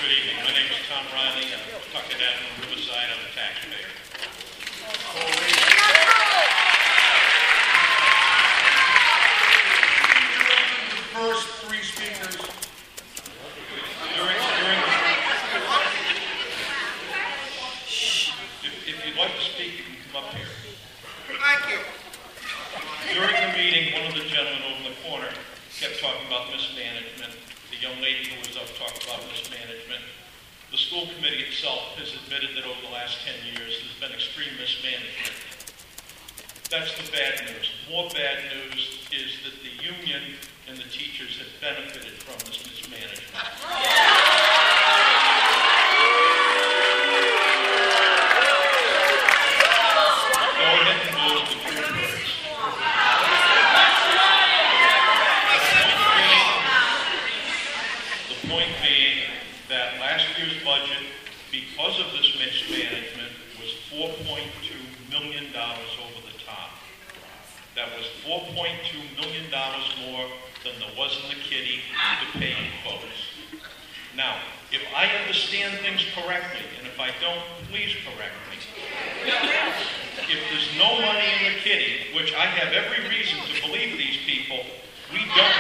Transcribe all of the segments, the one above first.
Good evening. My name is Tom Riley. I'm from Tucket Avenue, Riverside. I'm a taxpayer. The first three speakers. If you'd like to speak, you can come up here. Thank you. During the meeting, one of the gentlemen over in the corner kept talking about mismanagement. The young lady who was up talked about mismanagement. The school committee itself has admitted that over the last 10 years there's been extreme mismanagement. That's the bad news. More bad news is that the union and the teachers have benefited from this mismanagement. Go ahead and vote the Bluebirds. The point being that last year's budget, because of this mismanagement, was $4.2 million over the top. That was $4.2 million more than there was in the kitty to pay you folks. Now, if I understand things correctly, and if I don't, please correct me. If there's no money in the kitty, which I have every reason to believe these people, we don't.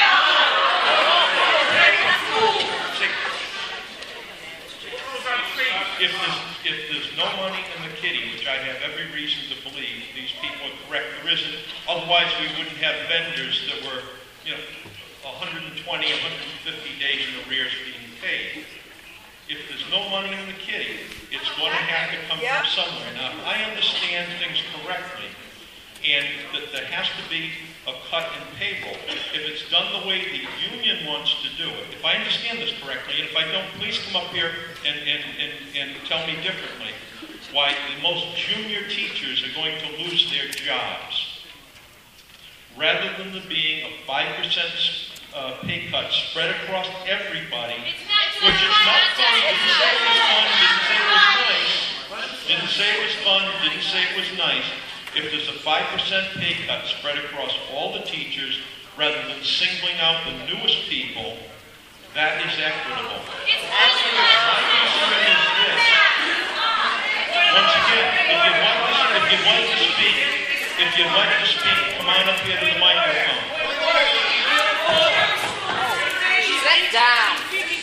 If there's no money in the kitty, which I have every reason to believe these people are correct, there isn't. Otherwise, we wouldn't have vendors that were, 120, 150 days in arrears being paid. If there's no money in the kitty, it's going to have to come from somewhere. Now, if I understand things correctly, and that there has to be a cut in payroll, if it's done the way the union wants to do it, if I understand this correctly, and if I don't, please come up here and tell me differently, why the most junior teachers are going to lose their jobs. Rather than there being a 5% pay cut spread across everybody, which is not fun, didn't say it was fun, didn't say it was fun, didn't say it was nice. If there's a 5% pay cut spread across all the teachers, rather than singling out the newest people, that is equitable. My concern is this. Once again, if you'd like to speak, come on up here to the microphone. Sit down.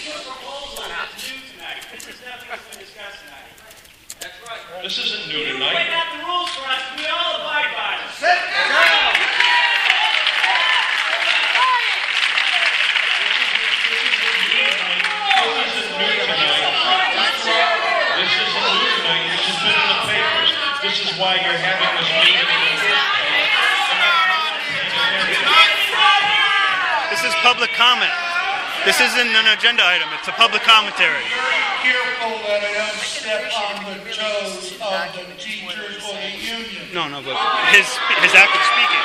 This isn't new tonight. You laid out the rules for us. We all abide by them. Sit down. This isn't new tonight. This isn't new tonight. This has been in the papers. This is why you're having this meeting. This is public comment. This isn't an agenda item. It's a public commentary. Careful that I don't step on the toes of the teachers or the union. No, but his act of speaking.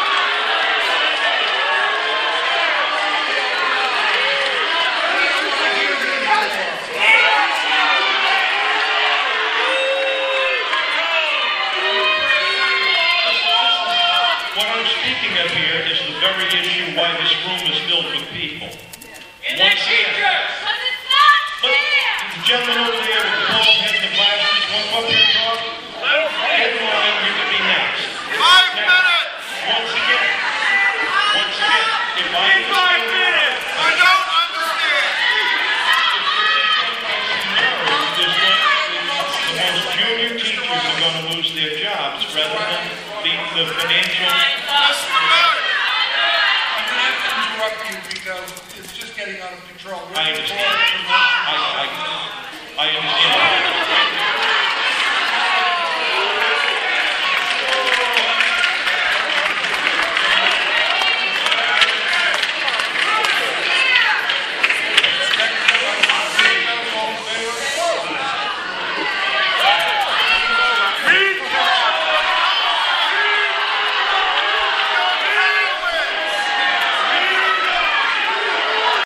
What I'm speaking of here is the very issue why this room is filled with people. And they're teachers. Because it's not fair. The gentleman over there with the bald head and the glasses, one up here talk. Get in line, you can be next. 5 minutes. Once again, if I In 5 minutes. I don't understand. the most junior teachers are going to lose their jobs rather than the financial. Mr. Mayor, I'm going to have to interrupt you because it's just getting out of control. I understand.